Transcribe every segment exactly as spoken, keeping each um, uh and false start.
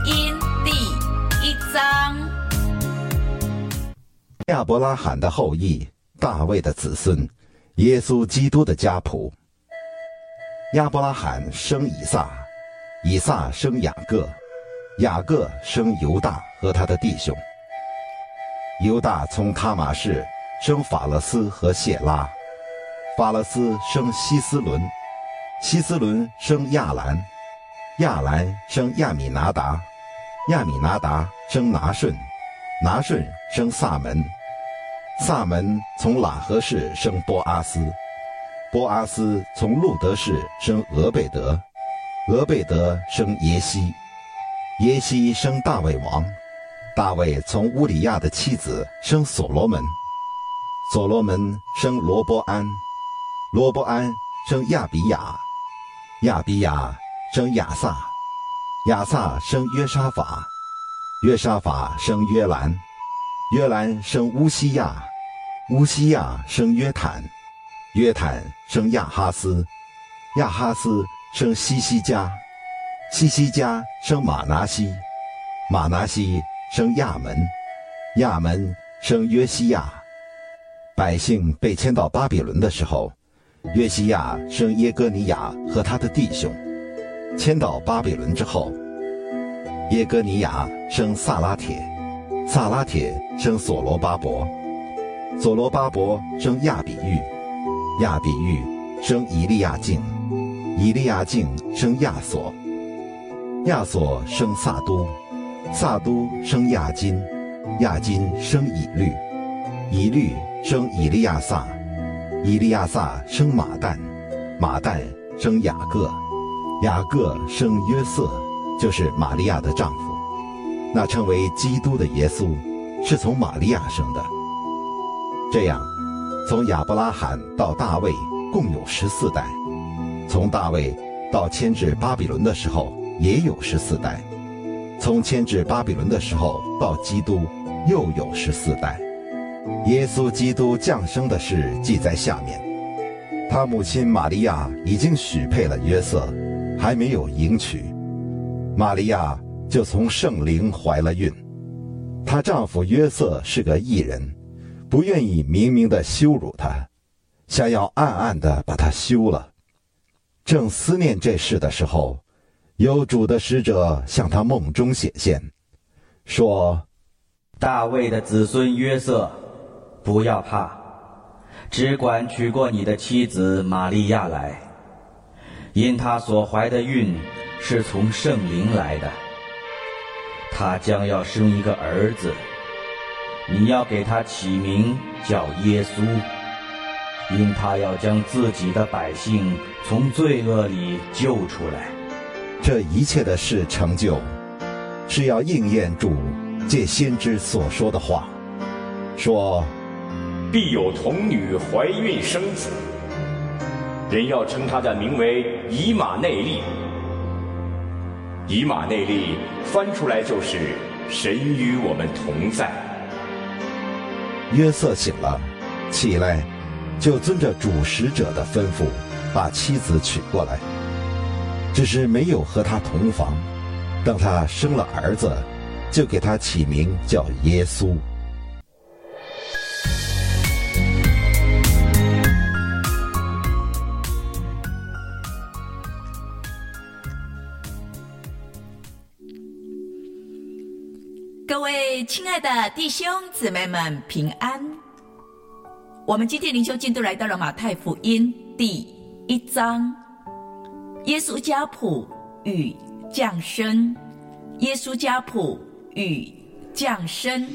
音第一章。 亚伯拉罕的后裔，大卫的子孙，耶稣基督的家谱。亚伯拉罕生以撒，以撒生雅各，雅各生犹大和他的弟兄。犹大从他玛氏生法勒斯和谢拉，法勒斯生希斯伦，希斯伦生亚兰，亚兰生亚米拿达，亚米拿达生拿顺，拿顺生撒门，撒门从喇合氏生波阿斯，波阿斯从路德氏生俄贝德，俄贝德生耶西，耶西生大卫王，大卫从乌里亚的妻子生所罗门，所罗门生罗波安，罗波安生亚比雅，亚比雅生亚撒，亚撒生约沙法，约沙法生约兰，约兰生乌西亚，乌西亚生约坦，约坦生亚哈斯，亚哈斯生西西家，西西家生马拿西，马拿西生亚门，亚门生约西亚。百姓被迁到巴比伦的时候，约西亚生耶哥尼亚和他的弟兄。迁到巴比伦之后，耶哥尼亚生萨拉铁，萨拉铁生所罗巴伯，所罗巴伯生亚比喻，亚比喻生以利亚敬，以利亚敬生亚索，亚索生撒都，撒都生亚金，亚金生以律，以律生以利亚撒，以利亚撒生马旦，马旦生雅各，雅各生约瑟，就是玛利亚的丈夫。那称为基督的耶稣是从玛利亚生的。这样从亚伯拉罕到大卫共有十四代，从大卫到迁至巴比伦的时候也有十四代，从迁至巴比伦的时候到基督又有十四代。耶稣基督降生的事记在下面。他母亲玛利亚已经许配了约瑟，还没有迎娶，玛利亚就从圣灵怀了孕。她丈夫约瑟是个义人，不愿意明明地羞辱她，想要暗暗地把她休了。正思念这事的时候，有主的使者向他梦中显现，说： 大卫的子孙约瑟，不要怕，只管娶过你的妻子玛利亚来，因她所怀的孕是从圣灵来的。她将要生一个儿子，你要给他起名叫耶稣，因他要将自己的百姓从罪恶里救出来。 这一切的事成就，是要应验主借先知所说的话，说： 必有童女怀孕生子，人要称他的名为以马内利。以马内利翻出来就是神与我们同在。 约瑟醒了，起来，就遵着主使者的吩咐，把妻子娶过来，只是没有和他同房。等他生了儿子，就给他起名叫耶稣。 各位亲爱的弟兄姊妹们平安。我们今天灵修进度来到了马太福音第一章，耶稣家谱与降生，耶稣家谱与降生。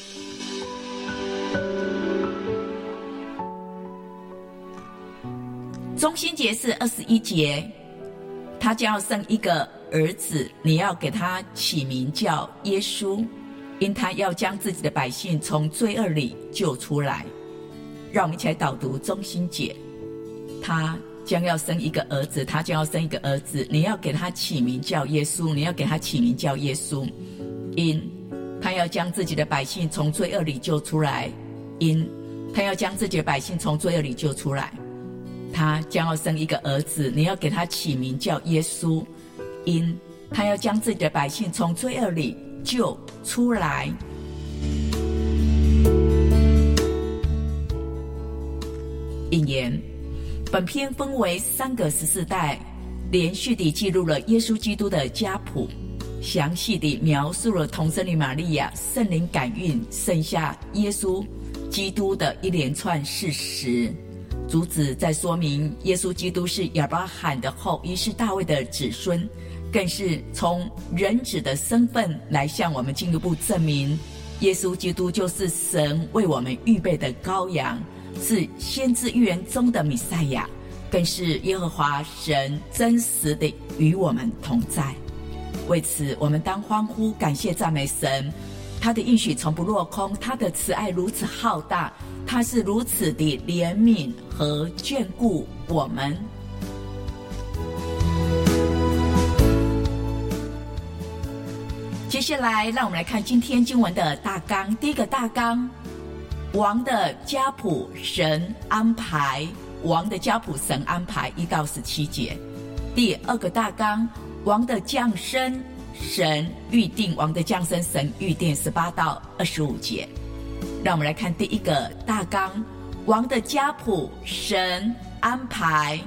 中心节是二十一节，他将要生一个儿子，你要给他起名叫耶稣，因他要将自己的百姓从罪恶里救出来。让我们一起来导读中心节。他将要生一个儿子，他将要生一个儿子，你要给他起名叫耶稣，你要给他起名叫耶稣，因他要将自己的百姓从罪恶里救出来，因他要将自己的百姓从罪恶里救出来。他将要生一个儿子，你要给他起名叫耶稣，因他要将自己的百姓从罪恶里救出来。引言：本篇分为三个十四代，连续地记录了耶稣基督的家谱，详细地描述了童贞女玛利亚圣灵感孕生下耶稣基督的一连串事实，主旨在说明耶稣基督是亚伯拉罕的后裔，是大卫的子孙，更是从人子的身份来向我们进一步证明耶稣基督就是神为我们预备的羔羊，是先知预言中的弥赛亚，更是耶和华神真实的与我们同在。为此，我们当欢呼感谢赞美神，他的应许从不落空，他的慈爱如此浩大，他是如此的怜悯和眷顾我们。接下来让我们来看今天经文的大纲。第一个大纲，王的家谱神安排，王的家谱神安排一到十七节。第二个大纲，王的降生神预定，王的降生神预定十八到二十五节。让我们来看第一个大纲，王的家谱神安排。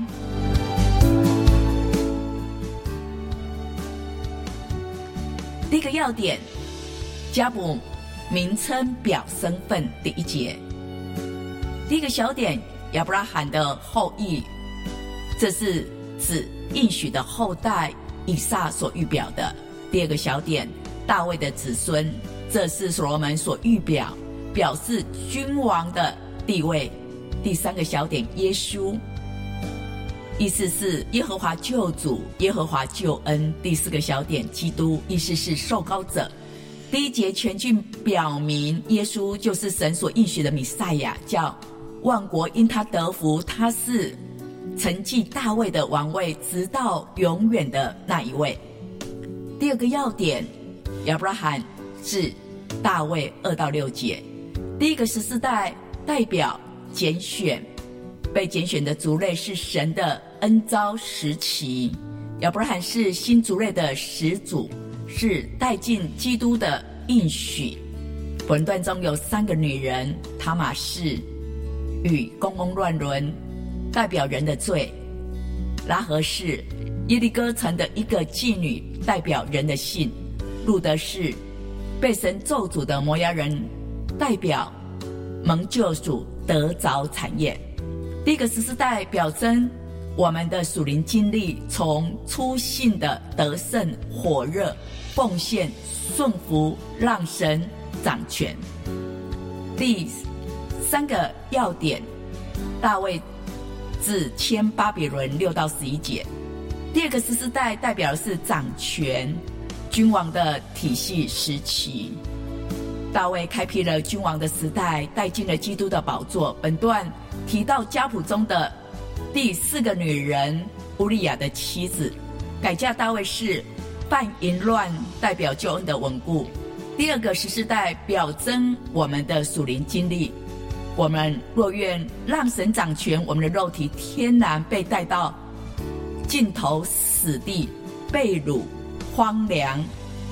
第一个要点，家谱名称表身份。第一节，第一个小点，亚伯拉罕的后裔，这是指应许的后代以撒所预表的。第二个小点，大卫的子孙，这是所罗门所预表，表示君王的地位。第三个小点，耶稣，意思是耶和华救主，耶和华救恩。第四个小点，基督，意思是受膏者。第一节全句表明耶稣就是神所应许的弥赛亚，叫万国因他得福，他是承继大卫的王位直到永远的那一位。第二个要点，亚伯拉罕是大卫，二到六节。第一个十四代代表拣选，被拣选的族类是神的恩召时期。亚伯拉罕是新族类的始祖，是带进基督的应许。本段中有三个女人，塔玛士与公公乱伦，代表人的罪；拉合是耶利哥城的一个妓女，代表人的信；路德是被神咒诅的摩押人，代表蒙救赎得着产业。第一个十四代表征我们的属灵经历，从初信的得胜、火热、奉献、顺服，让神掌权。第三个要点，大卫自迁巴比伦，六到十一节。第二个十四代代表的是掌权君王的体系时期。大卫开辟了君王的时代，带进了基督的宝座。本段提到家谱中的第四个女人乌利亚的妻子，改嫁大卫是犯淫乱，代表救恩的稳固。第二个十四代表征我们的属灵经历，我们若愿让神掌权，我们的肉体天然被带到尽头死地，被掳荒凉。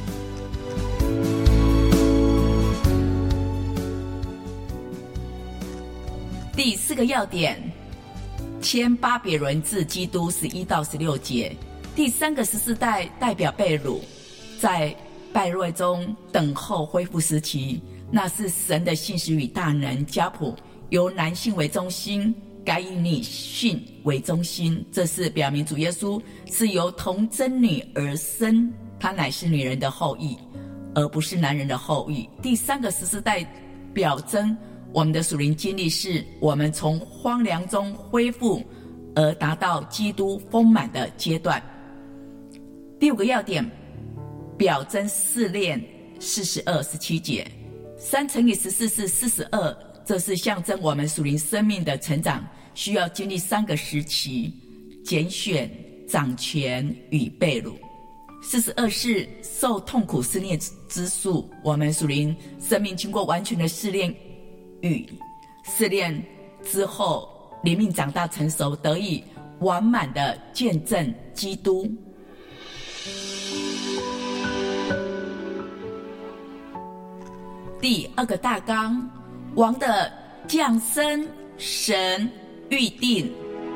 第四个要点，迁巴比伦至基督，十一到十六节。第三个十四代代表被掳，在败落中等候恢复时期，那是神的信实与大能。家谱由男性为中心，改以女性为中心，这是表明主耶稣是由童贞女而生，他乃是女人的后裔，而不是男人的后裔。第三个十四代表征我们的属灵经历，是我们从荒凉中恢复而达到基督丰满的阶段。第五个要点，表征试炼，四十二、十七节。三乘以十四是四十二，这是象征我们属灵生命的成长需要经历三个时期：拣选、掌权与被掳。四十二是受痛苦试炼之数，我们属灵生命经过完全的试炼与试炼之后，灵命长大成熟，得以完满的见证基督。 第二个大纲，王的降生，神预定。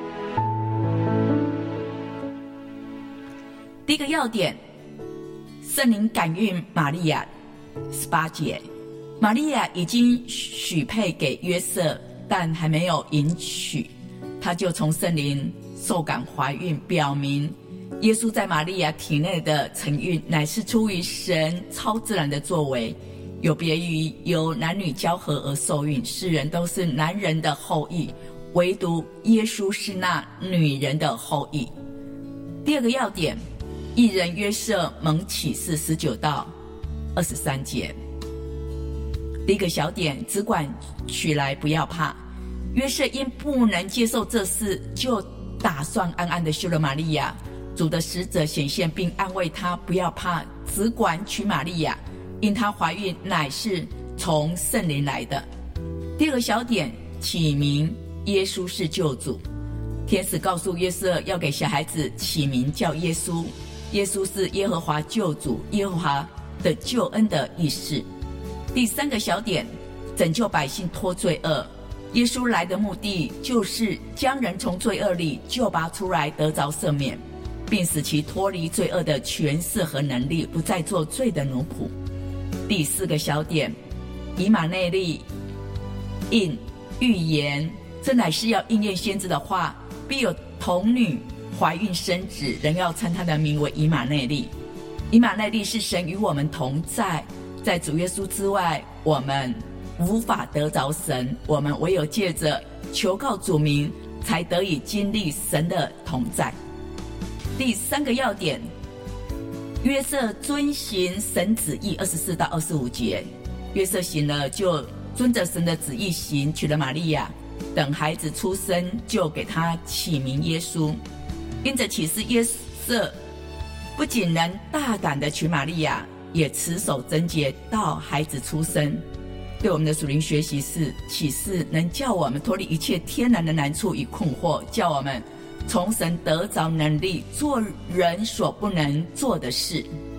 第一个要点，圣灵感孕玛利亚，十八节，玛利亚已经许配给约瑟，但还没有迎娶，她就从圣灵受感怀孕，表明耶稣在玛利亚体内的承孕乃是出于神超自然的作为，有别于由男女交合而受孕，世人都是男人的后裔，唯独耶稣是那女人的后裔。第二个要点，义人约瑟蒙启示，十九到二十三节。第一个小点，只管娶来不要怕。约瑟因不能接受这事，就打算暗暗地休了玛利亚。主的使者显现并安慰他，不要怕，只管娶玛利亚，因她怀孕乃是从圣灵来的。第二个小点，起名耶稣是救主。天使告诉约瑟要给小孩子起名叫耶稣，耶稣是耶和华救主，耶和华的救恩的意思。第三个小点，拯救百姓脱罪恶。耶稣来的目的就是将人从罪恶里救拔出来，得着赦免，并使其脱离罪恶的权势和能力，不再做罪的奴仆。第四个小点，以马内利应预言，这乃是要应验先知的话，必有童女怀孕生子，人要称他的名为以马内利。以马内利是神与我们同在，在主耶稣之外，我们无法得着神，我们唯有借着求告主名，才得以经历神的同在。第三个要点，约瑟遵行神旨意，二十四到二十五节。约瑟行了，就遵着神的旨意行，娶了玛利亚，等孩子出生，就给他起名耶稣。因着启示，约瑟不仅能大胆的娶玛利亚，也持守贞洁到孩子出生。对我们的属灵学习是，启示能叫我们脱离一切天然的难处与困惑，叫我们从神得着能力，做人所不能做的事。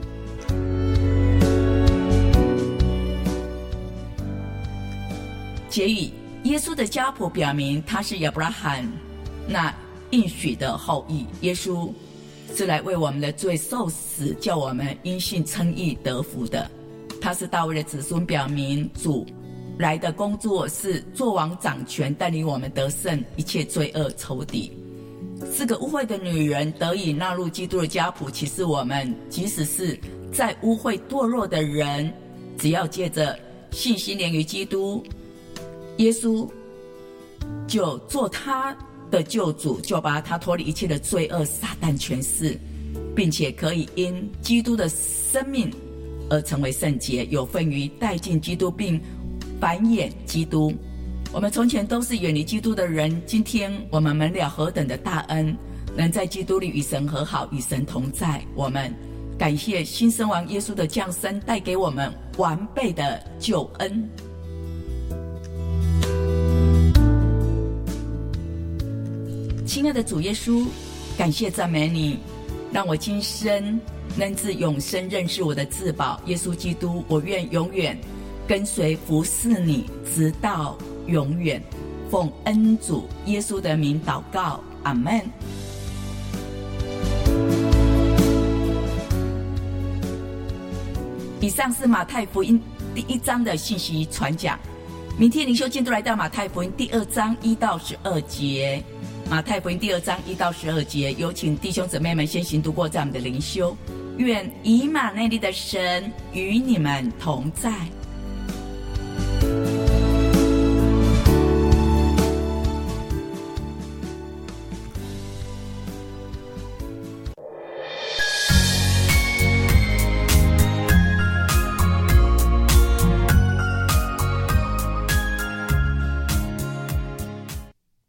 结语，耶稣的家谱表明他是亚伯拉罕那应许的后裔，耶稣是来为我们的罪受死，叫我们因信称义得福的。他是大卫的子孙，表明主来的工作是作王掌权，带领我们得胜一切罪恶仇敌。是个污秽的女人得以纳入基督的家谱，其实我们即使是在污秽堕落的人，只要借着信心连于基督，耶稣就做他的救主，就把他脱离一切的罪恶撒旦权势，并且可以因基督的生命而成为圣洁，有份于带进基督并繁衍基督。我们从前都是远离基督的人，今天我们蒙了何等的大恩，能在基督里与神和好，与神同在。我们感谢新生王耶稣的降生，带给我们完备的救恩。亲爱的主耶稣，感谢赞美你，让我今生能至永生认识我的至宝耶稣基督。我愿永远跟随服侍你，直到永远。奉恩主耶稣的名祷告，阿们。以上是马太福音第一章的信息传讲。明天灵修进度来到马太福音第二章一到十二节。马太福音第二章一到十二节，有请弟兄姊妹们先行读过这样的灵修。愿以马内利的神与你们同在。